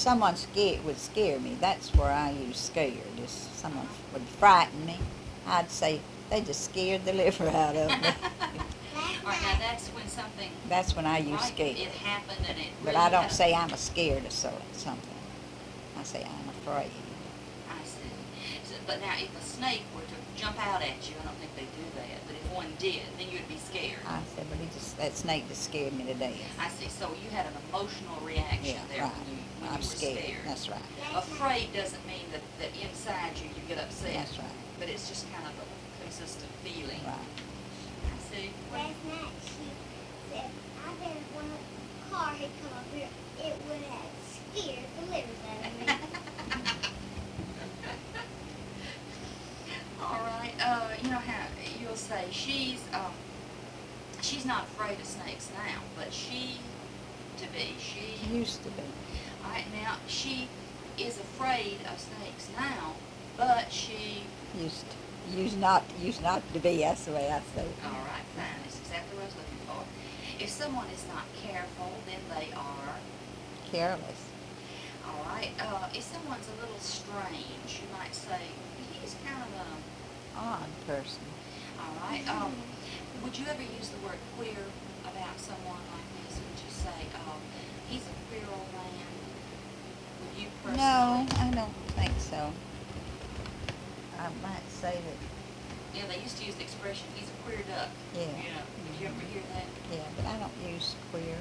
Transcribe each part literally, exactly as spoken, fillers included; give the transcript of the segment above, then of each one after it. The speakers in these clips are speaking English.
someone scared would scare me, that's where I use scared. If someone would frighten me, I'd say they just scared the liver out of me. All right, now that's when something. That's when I use right, scared. It happened and it. But Really I don't happened. say I'm a scared of so- something. I say I'm afraid. I see. So, but now, if a snake were to jump out at you, I don't think they do that. But if one did, then you'd be scared. I said, but he just that snake just scared me to death. I see. So you had an emotional reaction Yeah, there right. when you when I'm you were scared. scared. That's right. Afraid doesn't mean that, that inside you you get upset. That's right. But it's just kind of a consistent feeling. Right. I see. Last night she said, I bet if one car had come up here, it would have scared the livers out of me. All right. Uh, you know how you'll say she's um, she's not afraid of snakes now, but she to be she. Used to be. All right, now she is afraid of snakes now, but she. Used to. Used not. Used not to be. That's the way I say it. All right, fine. That's exactly what I was looking for. If someone is not careful, then they are. Careless. All right. Uh, if someone's a little strange, you might say he's kind of a. Odd person. All right. Um, would you ever use the word queer about someone like this? Would you say, um, he's a queer old man? Would you personally? No, I don't think so. I might say that. Yeah, they used to use the expression, he's a queer duck. Yeah. You know, did you ever hear that? Yeah, but I don't use queer.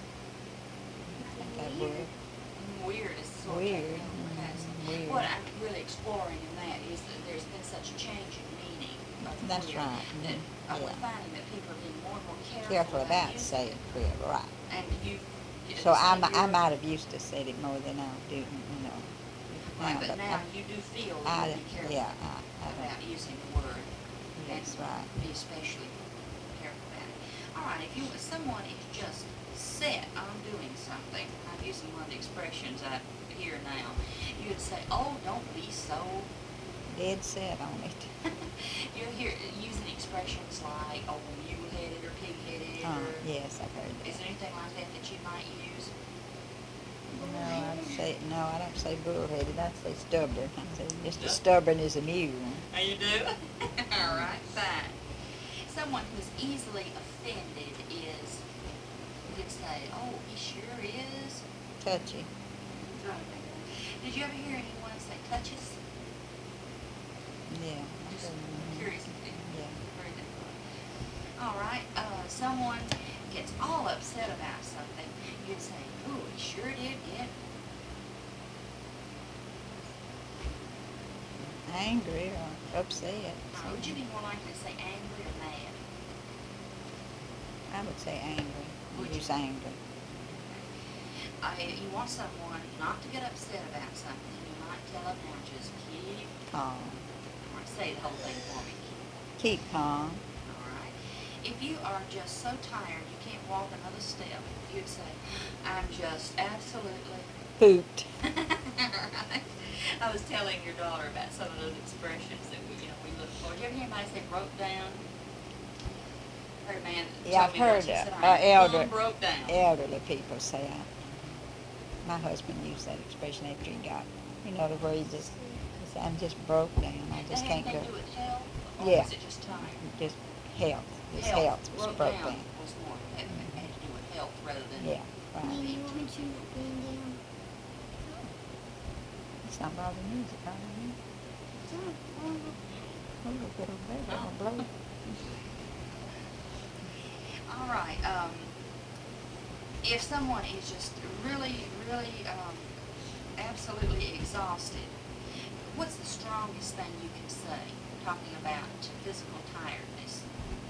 I think I would. Weird is sort Weird. of technical, has- Mm, weird. What I'm really exploring in that is that there's been such a change in meaning of That's queer right. that Mhm. uh, we're Yeah. finding that people are being more and more careful, Careful about using saying it. queer, right? And you. So I, so mi- I you're- might have used to said it more than I do, you know. Right, now, but now I- you do feel you I, need to be careful yeah, I, I about don't. using the word. That's and right. Be especially careful about it. All right, if you if someone is just set on doing something, I'm using one of the expressions I hear now. You would say, "Oh, don't be so." Dead set on it. You're here using expressions like "oh, mule-headed" or "pig-headed." Uh, or yes, I've heard is that. there anything like that that you might use? No, I'd say no. I don't say bullheaded. I'd say stubborn. I say just as Stub- stubborn as a mule. Oh, you do? All right, fine. Someone who's easily offended is, you could say, "Oh, he sure is." Touchy. Did you ever hear anyone say touches? Yeah. Just Mhm. curious if you Yeah. heard that. All right. Uh, someone gets all upset about something. You'd say, "Ooh, he sure did get." Angry or upset. Or would you be more likely to say angry or mad? I would say angry. Would you? Use angry. Uh, you want someone not to get upset about something. You might tell them now, just keep. Calm. Or say the whole thing for me. Keep calm. All right. If you are just so tired you can't walk another step, you'd say, "I'm just absolutely." Pooped. Right. I was telling your daughter about some of those expressions that we, you know, we look for. Did you ever hear anybody say "broke down"? I heard a man that Yeah, told I've me heard once, he uh, said, uh, "I elder, plumb broke down." elderly people say I. My husband used that expression after he got, you know, to where he just, he said, I'm just broke down. I just That can't had go. anything to do with health, or Yeah. was it just time? Just health. His health, was broke, broke down, down. was more had, had to do with health rather than. Yeah, right. You want me to bend down? It's not bothering me. Is it bothering me? Oh, look at over there. Gonna blow. All right. Um, if someone is just really, really, um, absolutely exhausted, what's the strongest thing you can say? Talking about physical tiredness.